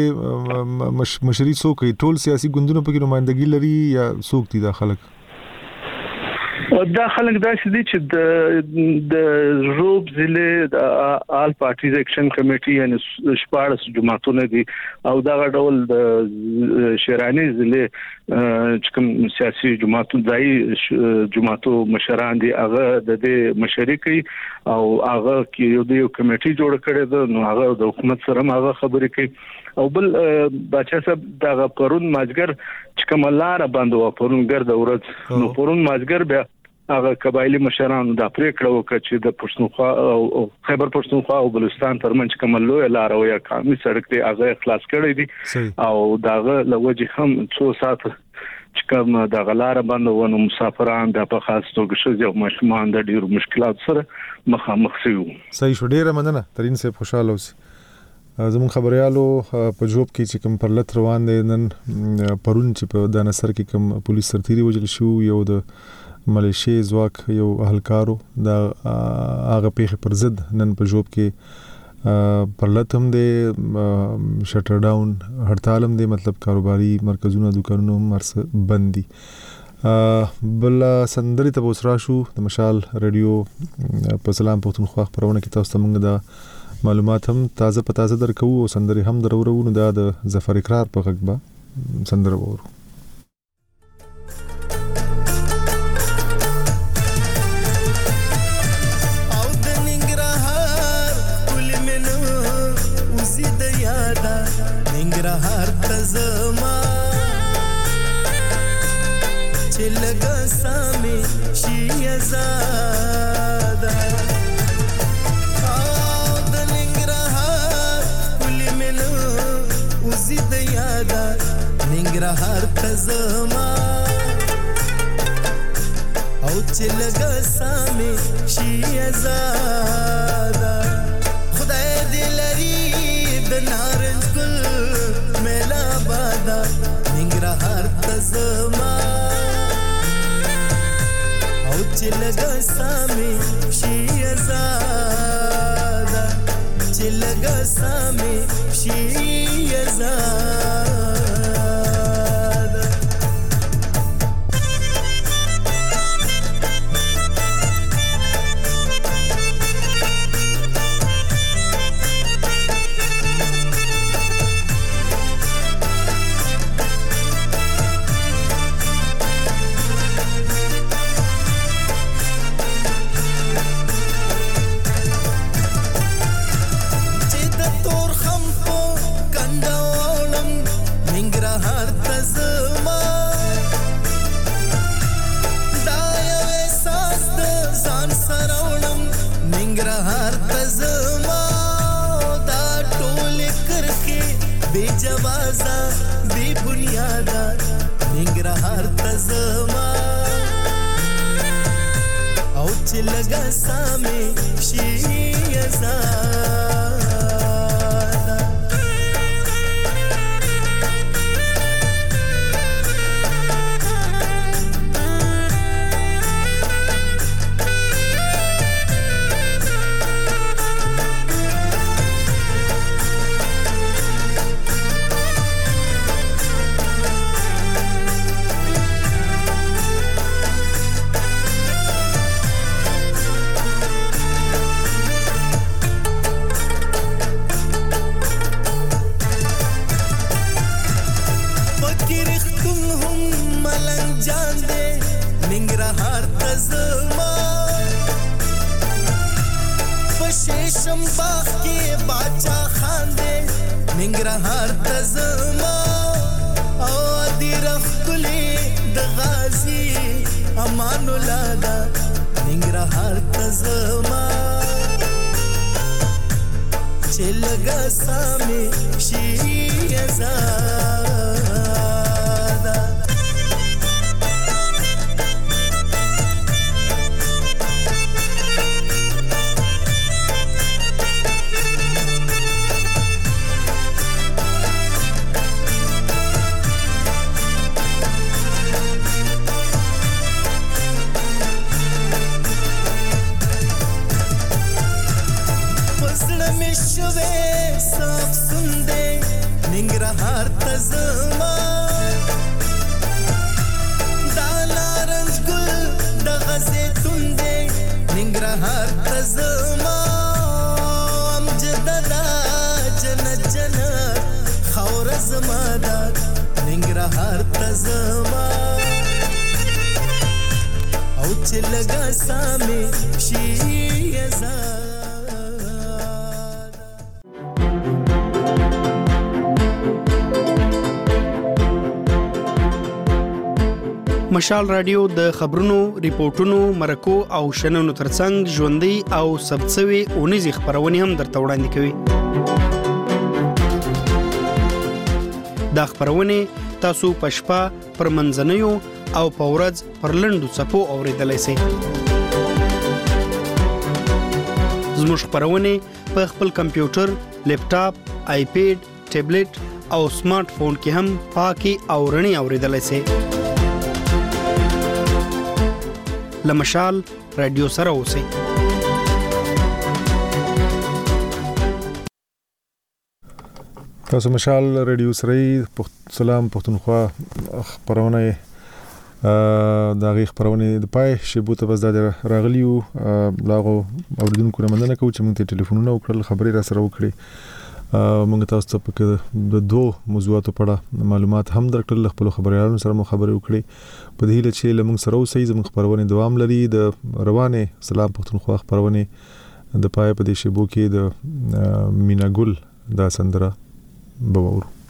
دې مشري څوک ټول سیاسي ګوندونو په کې نمائندګي لري یا څوک دي د خلک دا خلک داسې دي چې د روب ضلع د آل پارټیز اکشن کمیټي یعنی 14 جماعتونه دي او دا ډول د شیرانی ضلع چې کوم سیاسي جماعتونه ځای جماعتو مشران دي هغه د دې مشرکي او هغه کې یو کمیټي جوړ کړی ده نو هغه د حکومت سره هغه خبرې کوي او بل بچا صاحب دا پرون ماجګر چې کوم لار باندې و پرون ګرد ورځ نو پرون ماجګر بیا هغه قبایلی مشرانو د پریکړه وکړه چې د پښتونخوا او خیبر پښتونخوا او بلوچستان ترمنځ کوم لوی لار او یا قومي سړک دی هغه خلاص کړی دی او داغه لوجه هم 2 ساعت چې کوم د غلار باندې ونه مسافران د په خاص توګه شوزي او مشمان د ډیرو مشکلات سره مخامخ شوي. صحیح شو ډیره مننه ترين سه خوشاله اوسئ. زمون خبريالو په جوب کې چې کوم پرلط روان دي نن پرون چې په دانسر کې کوم پولیس سرتيري وجل شو یو د ملیشي ځواک یو اهلکارو د هغه پیښه پر ضد نن په جوب کې پرلط هم دي شټر ډاون هړتال هم دي مطلب کاروباري مرکزونه دکانونه هم مرس بندي. بل سندري ته وسرا شو د مشال رادیو په سلام پښتونخوا خبرونه کې تاسو ته موږ د معلومات هم تازه په تازه درکو او سندري هم درورو نو د ظفر اقرار په غږبه سندره وورو. ننګرهار ته زما چې لږه سامې شي آزاده او د ننګرهار ښکلې مې نه وځي د یاده ننګرهار ته زما او چې لږه سامې شي آزاده خدای دې لري د نارنج ګل میلا بادا ننګرهار ته زما او چې لږه سامې شي آزاده چې لږه سامې شي آزاده. لږه سامې شي آزاده ننګرهار ته زما او ادیر خپلې د غازی امان الله دا ننګرهار ته زما چې لږه سامې شي آزاده ننګرهار ته زما دا نارنج ګل د زيتون دې ننګرهار ته زما امجددا جنت جنت خاوره زما ده ننګرهار ته زما او چې لګا سامي شي مشال رادیو د خبرونو، ریپورتونو، مرکو او شننو ترڅنګ ژوندۍ او ثبتسوي اونیزې خبرونه هم درته وړاندې کوي. دا خبرونه تاسو په شپه پر منځنیو او په ورځ پر لنډو څپو اوریدلای شئ. زموږ خبرونه په خپل کمپیوټر، لیپټاپ، آیپیډ، ټابلیټ او سمارټ فون کې هم پاکي او رڼي اوریدلای شئ. لمشال رادیو سره اوسئ. تاسو مشال رادیو سره سلام پښتونخوا خبرونه دا غي خبرونه د پای شیبو ته بس دا راغلیو لاغو اوریدونکو مننه کوم چې موږ ته ټلیفونونه وکړل خبري را سره وکړي. موږ تاسو ته په د دوه موضوعاتو په اړه معلومات هم درکړل. خپل خبريالانو سره مو خبرې وکړي په دې لچې لمون سره اوسې زموږ خبرونه دوام لري. د روانه سلام پښتونخوا خبرونه د پای په دې شیبو کې د مینا ګل دا سندره بوور